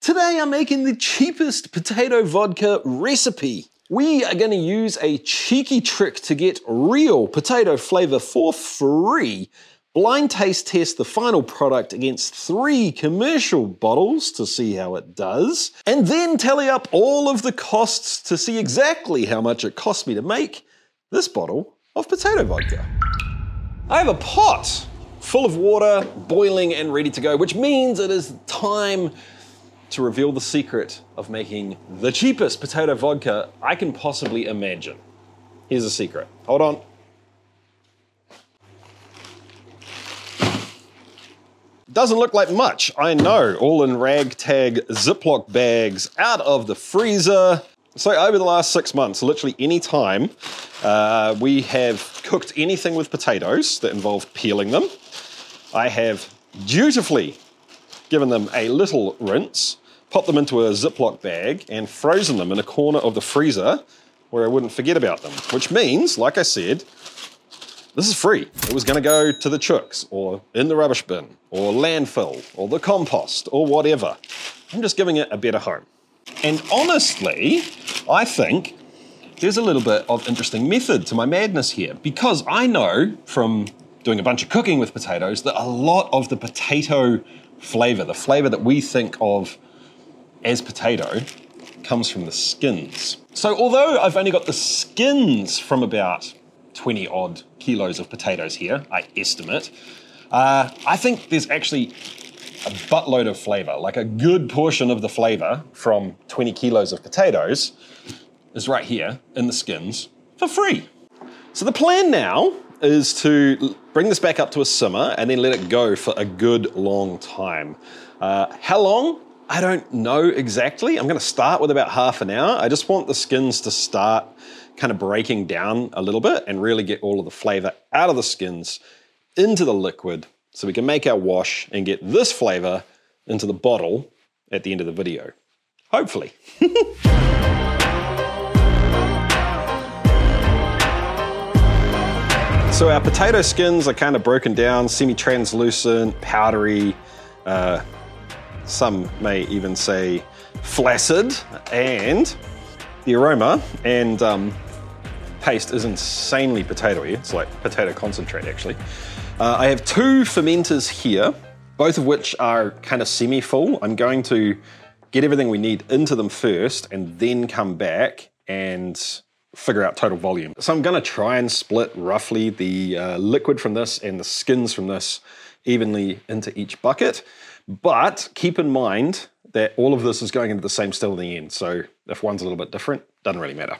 Today I'm making the cheapest potato vodka recipe. We are going to use a cheeky trick to get real potato flavor for free. Blind taste test the final product against 3 commercial bottles to see how it does, and then tally up all of the costs to see exactly how much it cost me to make this bottle of potato vodka. I have a pot full of water, boiling and ready to go, which means it is time to reveal the secret of making the cheapest potato vodka I can possibly imagine. Here's a secret. Hold on. Doesn't look like much, I know, all in ragtag Ziploc bags out of the freezer. So over the last 6 months, literally any time we have cooked anything with potatoes that involved peeling them, I have dutifully given them a little rinse, popped them into a Ziploc bag and frozen them in a corner of the freezer where I wouldn't forget about them. Which means, like I said, this is free. It was gonna go to the chooks, or in the rubbish bin, or landfill, or the compost, or whatever. I'm just giving it a better home. And honestly, I think there's a little bit of interesting method to my madness here, because I know from doing a bunch of cooking with potatoes that a lot of the potato flavor, the flavor that we think of as potato, comes from the skins. So although I've only got the skins from about 20 odd kilos of potatoes here, I estimate, I think there's actually a buttload of flavor, like a good portion of the flavor from 20 kilos of potatoes is right here in the skins for free. So the plan now is to bring this back up to a simmer and then let it go for a good long time. How long? I don't know exactly. I'm gonna start with about half an hour. I just want the skins to start kind of breaking down a little bit and really get all of the flavor out of the skins into the liquid so we can make our wash and get this flavor into the bottle at the end of the video. Hopefully. So our potato skins are kind of broken down, semi-translucent, powdery, some may even say flaccid, and the aroma and taste is insanely potatoey. It's like potato concentrate, actually. I have 2 fermenters here, both of which are kind of semi-full. I'm going to get everything we need into them first and then come back and figure out total volume. So I'm gonna try and split roughly the liquid from this and the skins from this evenly into each bucket. But keep in mind that all of this is going into the same still in the end. So if one's a little bit different, doesn't really matter.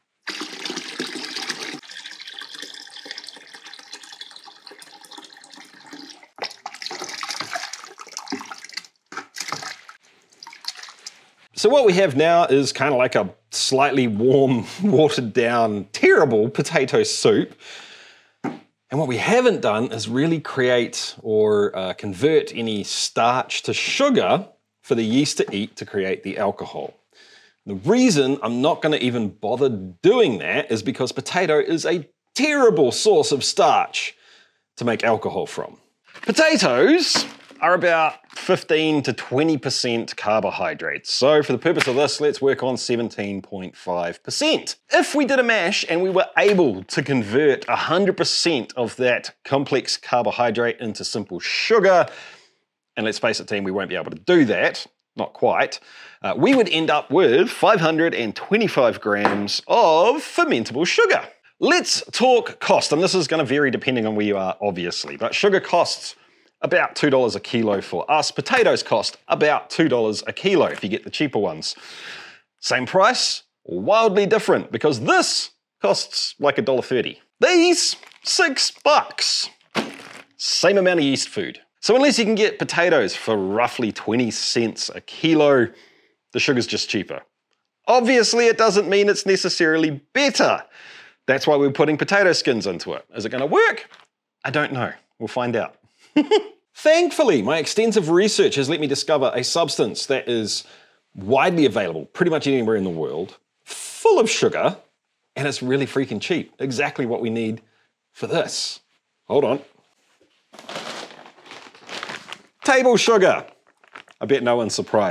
So what we have now is kind of like a slightly warm, watered down, terrible potato soup. And what we haven't done is really create or convert any starch to sugar for the yeast to eat to create the alcohol. The reason I'm not going to even bother doing that is because potato is a terrible source of starch to make alcohol from. Potatoes are about 15 to 20% carbohydrates. So for the purpose of this, let's work on 17.5%. If we did a mash and we were able to convert 100% of that complex carbohydrate into simple sugar, and let's face it, team, we won't be able to do that, not quite, we would end up with 525 grams of fermentable sugar. Let's talk cost, and this is going to vary depending on where you are, obviously, but sugar costs about $2 a kilo for us. Potatoes cost about $2 a kilo if you get the cheaper ones. Same price, wildly different, because this costs like $1.30. These, $6. Same amount of yeast food. So unless you can get potatoes for roughly 20 cents a kilo, the sugar's just cheaper. Obviously, it doesn't mean it's necessarily better. That's why we're putting potato skins into it. Is it gonna work? I don't know. We'll find out. Thankfully, my extensive research has let me discover a substance that is widely available pretty much anywhere in the world, full of sugar, and it's really freaking cheap. Exactly what we need for this. Hold on. Table sugar. I bet no one's surprised.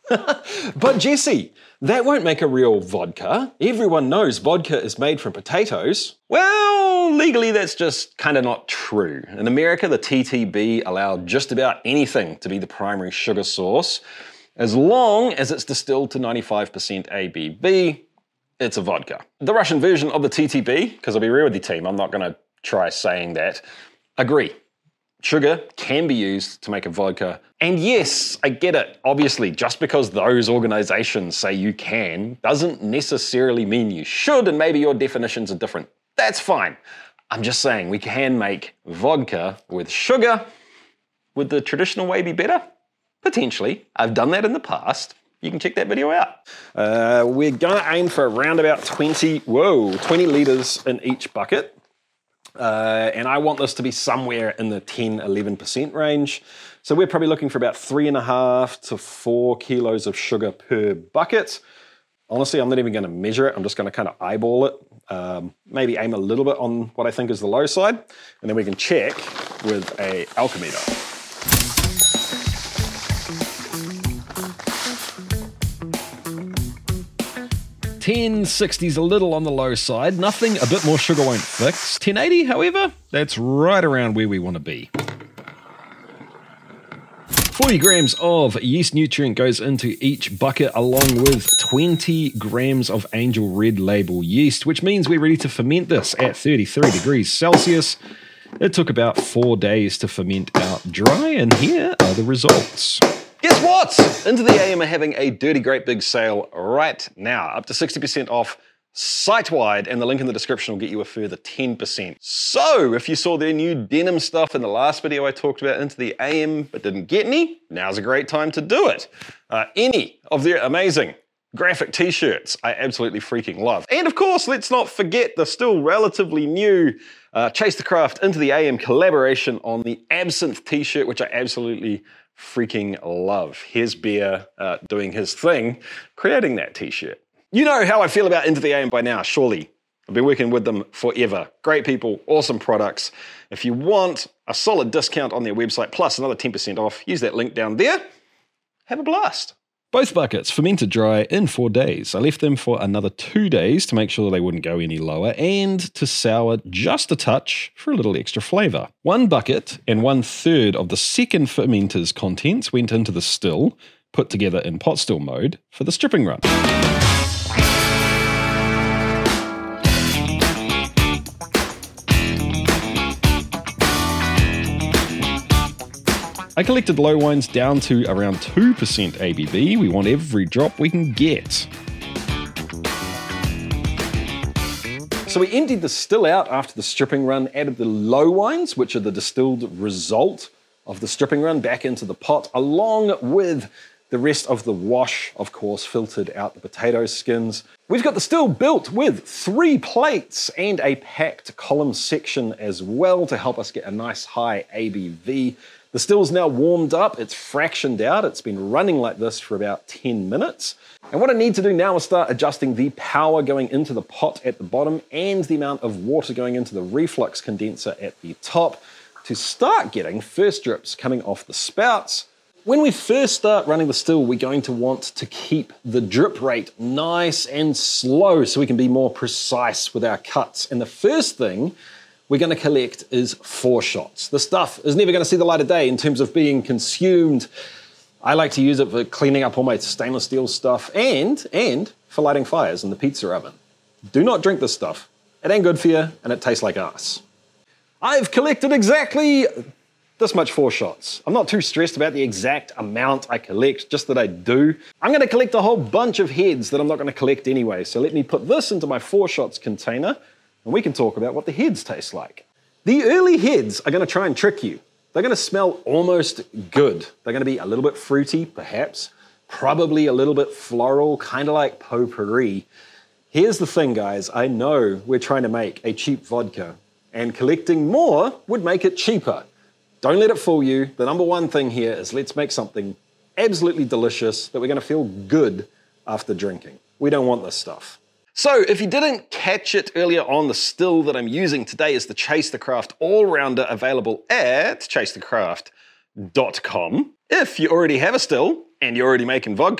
But Jesse, that won't make a real vodka. Everyone knows vodka is made from potatoes. Well, legally that's just kind of not true. In America, the TTB allowed just about anything to be the primary sugar source. As long as it's distilled to 95% ABV, it's a vodka. The Russian version of the TTB, because I'll be real with you team, I'm not going to try saying that, agree. Sugar can be used to make a vodka. And yes, I get it. Obviously, just because those organizations say you can doesn't necessarily mean you should, and maybe your definitions are different. That's fine. I'm just saying we can make vodka with sugar. Would the traditional way be better? Potentially. I've done that in the past. You can check that video out. We're gonna aim for around about 20 litres in each bucket. And I want this to be somewhere in the 10-11% range. So we're probably looking for about 3.5 to 4 kilos of sugar per bucket. Honestly, I'm not even going to measure it. I'm just going to kind of eyeball it. Maybe aim a little bit on what I think is the low side, and then we can check with a alchemeter. 1060's a little on the low side. Nothing a bit more sugar won't fix. 1080, however, that's right around where we want to be. 40 grams of yeast nutrient goes into each bucket along with 20 grams of Angel Red Label yeast, which means we're ready to ferment this at 33 degrees Celsius. It took about 4 days to ferment out dry, and here are the results. Guess what? Into the AM are having a Dirty Great Big sale right now, up to 60% off site-wide, and the link in the description will get you a further 10%. So, if you saw their new denim stuff in the last video I talked about Into the AM but didn't get any, now's a great time to do it. Any of their amazing graphic t-shirts I absolutely freaking love. And of course, let's not forget the still relatively new Chase the Craft Into the AM collaboration on the Absinthe t-shirt, which I absolutely freaking love. Here's Bear doing his thing, creating that t-shirt. You know how I feel about Into the AM by now, surely. I've been working with them forever. Great people, awesome products. If you want a solid discount on their website, plus another 10% off, use that link down there. Have a blast. Both buckets fermented dry in 4 days. I left them for another 2 days to make sure they wouldn't go any lower and to sour just a touch for a little extra flavour. 1 bucket and 1/3 of the second fermenter's contents went into the still, put together in pot still mode for the stripping run. I collected low wines down to around 2% ABV. We want every drop we can get. So we emptied the still out after the stripping run, added the low wines, which are the distilled result of the stripping run, back into the pot, along with the rest of the wash, of course, filtered out the potato skins. We've got the still built with 3 plates and a packed column section as well to help us get a nice high ABV. The still's now warmed up, it's fractioned out, it's been running like this for about 10 minutes. And what I need to do now is start adjusting the power going into the pot at the bottom and the amount of water going into the reflux condenser at the top to start getting first drips coming off the spouts. When we first start running the still, we're going to want to keep the drip rate nice and slow so we can be more precise with our cuts. And the first thing we're going to collect is 4 shots. The stuff is never going to see the light of day in terms of being consumed. I like to use it for cleaning up all my stainless steel stuff and for lighting fires in the pizza oven. Do not drink this stuff. It ain't good for you and it tastes like ass. I've collected exactly this much 4 shots. I'm not too stressed about the exact amount I collect, just that I do. I'm going to collect a whole bunch of heads that I'm not going to collect anyway. So let me put this into my 4 shots container and we can talk about what the heads taste like. The early heads are going to try and trick you. They're going to smell almost good. They're going to be a little bit fruity, perhaps, probably a little bit floral, kind of like potpourri. Here's the thing, guys. I know we're trying to make a cheap vodka, and collecting more would make it cheaper. Don't let it fool you. The number one thing here is let's make something absolutely delicious that we're going to feel good after drinking. We don't want this stuff. So if you didn't catch it earlier on, the still that I'm using today is the Chase the Craft All-Rounder, available at chasethecraft.com. If you already have a still and you're already making vodka,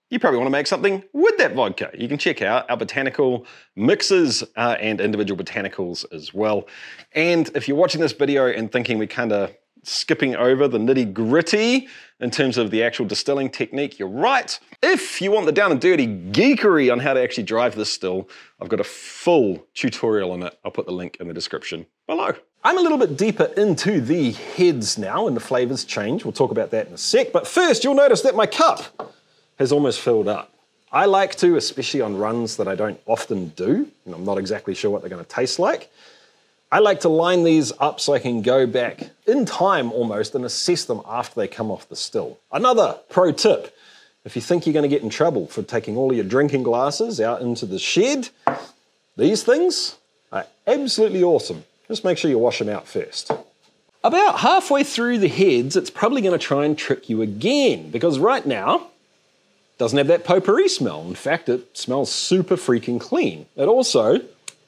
you probably want to make something with that vodka. You can check out our botanical mixes and individual botanicals as well. And if you're watching this video and thinking we're kind of skipping over the nitty gritty in terms of the actual distilling technique, you're right. If you want the down and dirty geekery on how to actually drive this still, I've got a full tutorial on it. I'll put the link in the description below. I'm a little bit deeper into the heads now and the flavors change. We'll talk about that in a sec. But first, you'll notice that my cup has almost filled up. I like to, especially on runs that I don't often do, and I'm not exactly sure what they're going to taste like, I like to line these up so I can go back in time almost and assess them after they come off the still. Another pro tip, if you think you're going to get in trouble for taking all of your drinking glasses out into the shed, these things are absolutely awesome. Just make sure you wash them out first. About halfway through the heads, it's probably going to try and trick you again, because right now, it doesn't have that potpourri smell. In fact, it smells super freaking clean. It also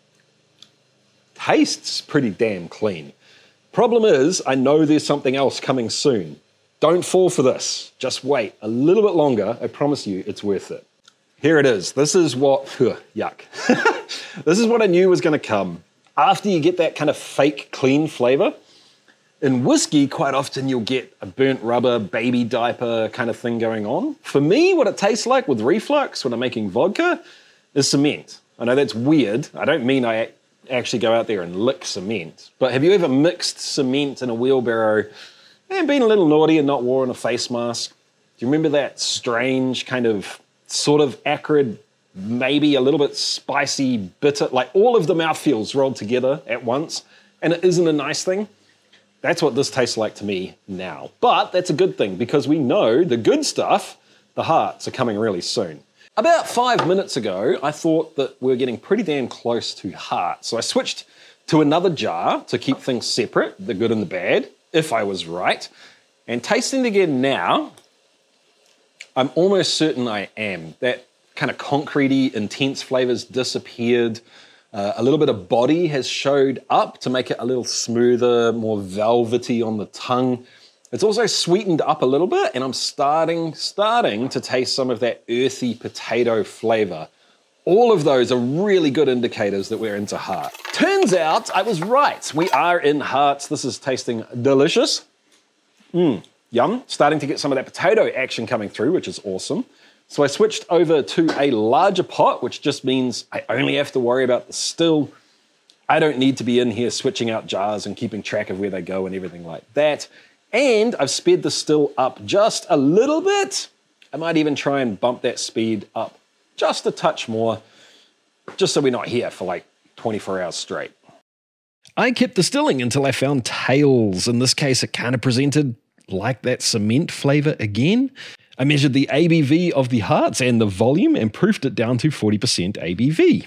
tastes pretty damn clean. Problem is, I know there's something else coming soon. Don't fall for this. Just wait a little bit longer. I promise you it's worth it. Here it is. This is what, yuck. This is what I knew was going to come. After you get that kind of fake clean flavor, in whiskey, quite often you'll get a burnt rubber, baby diaper kind of thing going on. For me, what it tastes like with reflux when I'm making vodka is cement. I know that's weird. I don't mean I actually go out there and lick cement. But have you ever mixed cement in a wheelbarrow and been a little naughty and not worn a face mask? Do you remember that strange kind of sort of acrid, maybe a little bit spicy, bitter, like all of the mouthfeels rolled together at once, and it isn't a nice thing? That's what this tastes like to me now. But that's a good thing, because we know the good stuff, the hearts, are coming really soon. About 5 minutes ago, I thought that we were getting pretty damn close to heart. So I switched to another jar to keep things separate, the good and the bad, if I was right. And tasting it again now, I'm almost certain I am. That kind of concretey, intense flavors disappeared. A little bit of body has showed up to make it a little smoother, more velvety on the tongue. It's also sweetened up a little bit, and I'm starting to taste some of that earthy potato flavor. All of those are really good indicators that we're into heart. Turns out I was right. We are in hearts. This is tasting delicious. Yum. Starting to get some of that potato action coming through, which is awesome. So I switched over to a larger pot, which just means I only have to worry about the still. I don't need to be in here switching out jars and keeping track of where they go and everything like that. And I've sped the still up just a little bit. I might even try and bump that speed up just a touch more, just so we're not here for like 24 hours straight. I kept distilling until I found tails. In this case, it kind of presented like that cement flavor again. I measured the ABV of the hearts and the volume and proofed it down to 40% ABV.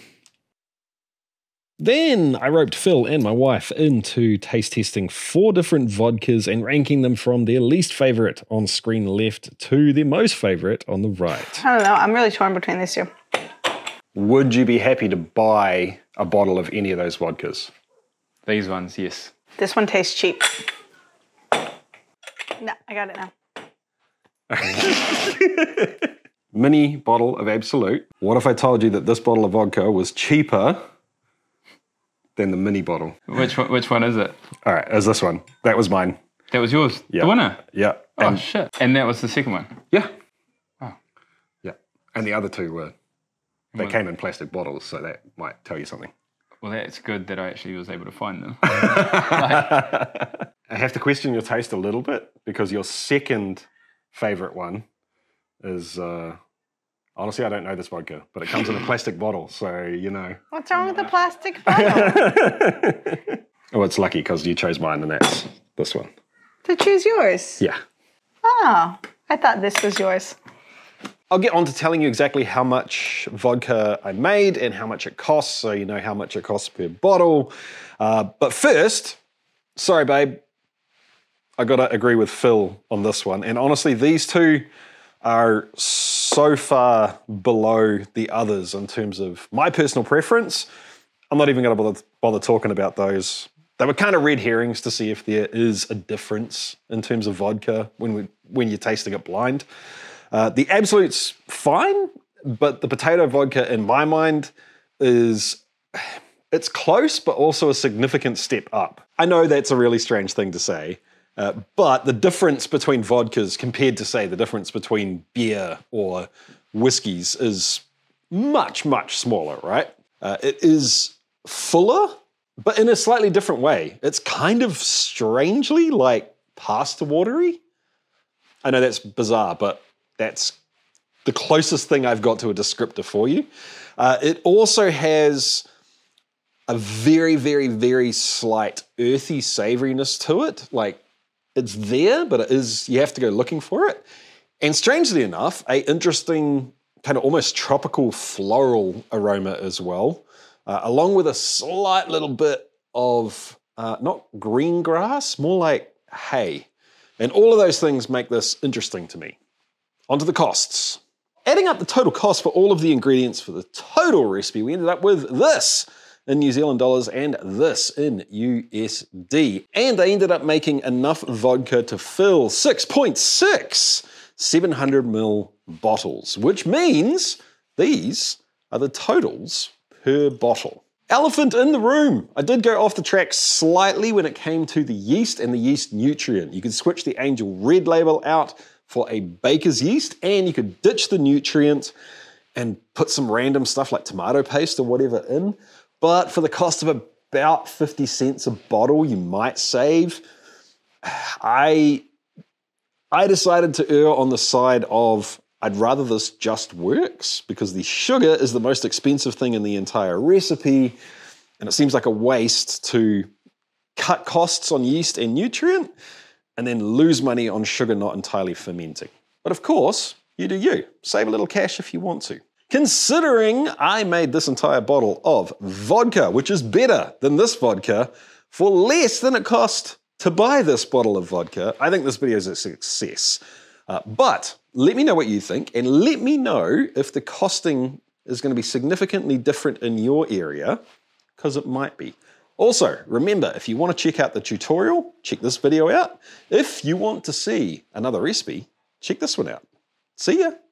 Then I roped Phil and my wife into taste testing 4 different vodkas and ranking them from their least favorite on screen left to their most favorite on the right. I don't know. I'm really torn between these two. Would you be happy to buy a bottle of any of those vodkas? These ones, yes. This one tastes cheap. No, I got it now. Mini bottle of Absolute. What if I told you that this bottle of vodka was cheaper than the mini bottle? Which one is it? All right, is this one. That was mine. That was yours? Yeah. The winner? Yeah. Oh, shit. And that was the second one? Yeah. Oh. Yeah. And the other two were, they came in plastic bottles, so that might tell you something. Well, that's good that I actually was able to find them. I have to question your taste a little bit, because your second favorite one is, honestly, I don't know this vodka, but it comes in a plastic bottle, so you know. What's wrong with the plastic bottle? Oh, it's lucky because you chose mine, and that's this one. To choose yours? Yeah. Oh, I thought this was yours. I'll get on to telling you exactly how much vodka I made and how much it costs, so you know how much it costs per bottle. But first, sorry, babe, I got to agree with Phil on this one. And honestly, these two are so far below the others in terms of my personal preference. I'm not even going to bother talking about those. They were kind of red herrings to see if there is a difference in terms of vodka when you're tasting it blind. The Absolute's fine, but the potato vodka, in my mind, it's close, but also a significant step up. I know that's a really strange thing to say, but the difference between vodkas compared to, say, the difference between beer or whiskeys is much, much smaller, right? It is fuller, but in a slightly different way. It's kind of strangely like pasta watery. I know that's bizarre, but that's the closest thing I've got to a descriptor for you. It also has a very, very, very slight earthy savoriness to it. Like, it's there, but you have to go looking for it. And strangely enough, a interesting kind of almost tropical floral aroma as well, along with a slight little bit of, not green grass, more like hay. And all of those things make this interesting to me. Onto the costs. Adding up the total cost for all of the ingredients for the total recipe, we ended up with this in New Zealand dollars and this in USD. And I ended up making enough vodka to fill 6.6 700ml bottles, which means these are the totals per bottle. Elephant in the room. I did go off the track slightly when it came to the yeast and the yeast nutrient. You could switch the Angel Red label out for a baker's yeast, and you could ditch the nutrient and put some random stuff like tomato paste or whatever in. But for the cost of about 50 cents a bottle, you might save. I decided to err on the side of I'd rather this just works, because the sugar is the most expensive thing in the entire recipe, and it seems like a waste to cut costs on yeast and nutrient and then lose money on sugar not entirely fermenting. But of course, you do you. Save a little cash if you want to. Considering I made this entire bottle of vodka, which is better than this vodka, for less than it cost to buy this bottle of vodka, I think this video is a success. But let me know what you think, and let me know if the costing is going to be significantly different in your area, because it might be. Also, remember, if you want to check out the tutorial, check this video out. If you want to see another recipe, check this one out. See ya!